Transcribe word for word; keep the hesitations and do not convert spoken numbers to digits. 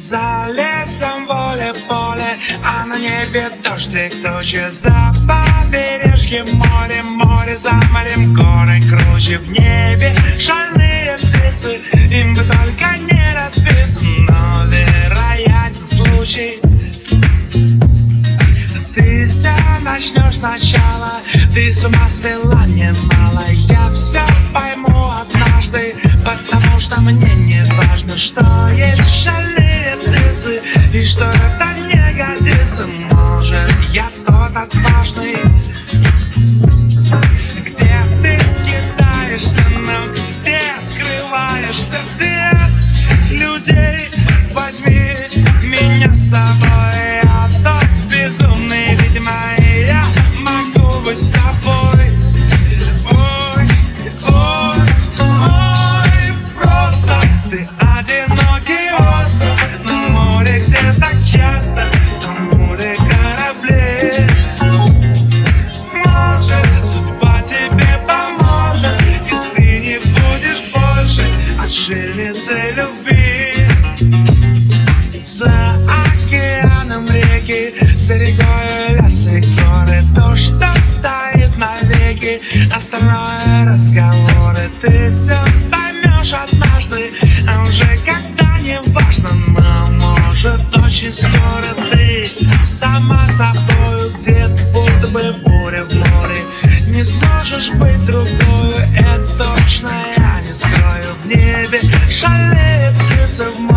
За лесом воле-поле, а на небе дождик тучи. За побережьем море, море за морем, горы круче. В небе шальные птицы, им бы только не разбиться. Но вероятен случай, ты все начнешь сначала. Ты с ума свела немало. Я все пойму однажды, потому что мне не важно, что есть шальные птицы и что это не годится. Может, я тот отважный, где ты скитаешься, но где скрываешься ты от людей. Возьми меня с собой, я тот безумный, видимо, я могу быть с тобой. Ой, ой, ой, просто ты одинокий остров на море, где так часто тонули корабли. Может, судьба тебе поможет, и ты не будешь больше отшельницей любви. За океаном реки, за рекой леса и горы, то, что стоит навеки, остальное разговоры. Ты все поймешь однажды, а уже когда не важно. Но может очень скоро ты сама собою, где-то будто бы буря в море. Не сможешь быть другою, это точно я не скрою. В небе шальные птицы в море.